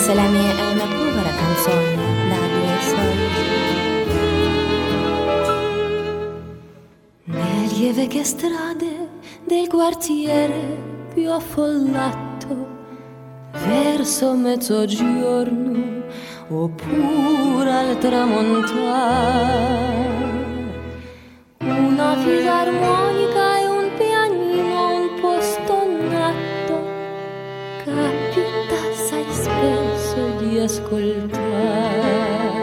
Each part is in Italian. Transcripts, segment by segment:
Salami è una povera canzone da 2 soldi. Nelle vecchie strade del quartiere più affollato, verso mezzogiorno oppure al tramontare, una fisarmonica e un pianino un po' stonato, capita assai spesso di ascoltare.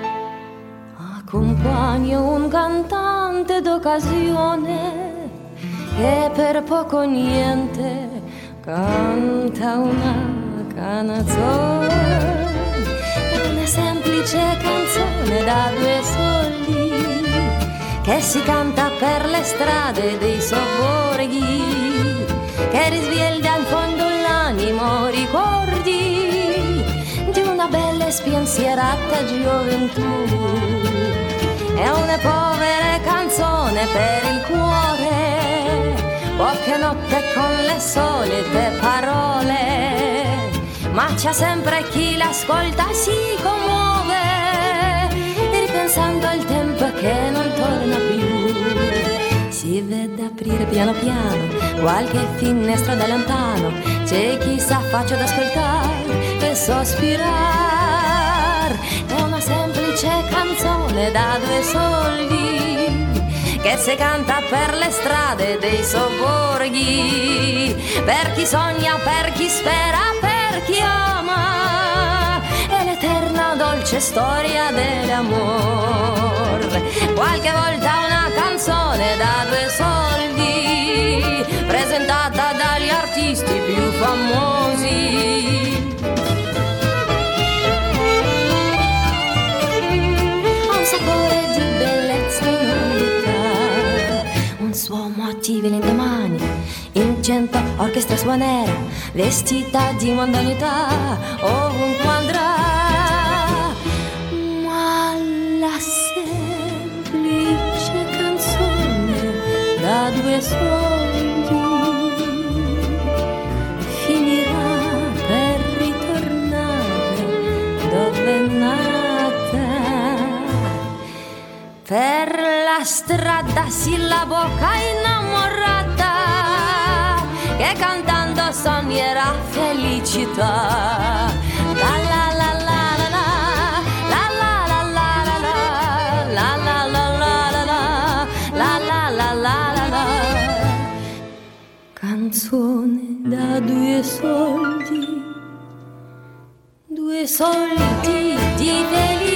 Accompagna un cantante d'occasione e per poco niente canta una canzone. È una semplice canzone da 2 soldi che si canta per le strade dei sobborghi, che risveglia in fondo l'animo, ricordi di una bella e spensierata gioventù. È una povera canzone per il cuore, poche notte con le solite parole, ma c'è sempre chi l'ascolta e si commuove, ripensando al tempo che non torna più. Si vede aprire piano piano qualche finestra da lontano, c'è chi s'affaccia ad ascoltare e sospirare. È una semplice canzone da 2 soldi che si canta per le strade dei sobborghi, per chi sogna, per chi spera, per chi ama, è l'eterna dolce storia dell'amor. Qualche volta una canzone da 2 soldi, presentata dagli artisti più famosi. Ha un sapore di bellezza e novità, un suono attivo l'indomani, in 100 orchestra suonerà, vestita di mondanità, ovunque andrà. Ma la semplice canzone da 2 soldi finirà per ritornare dove è nata. Per la strada la bocca innamorata, che cantando sognerà felicità. La la la la la la la la la la la la la la la la la. Canzone da 2 soldi, 2 soldi di felicità.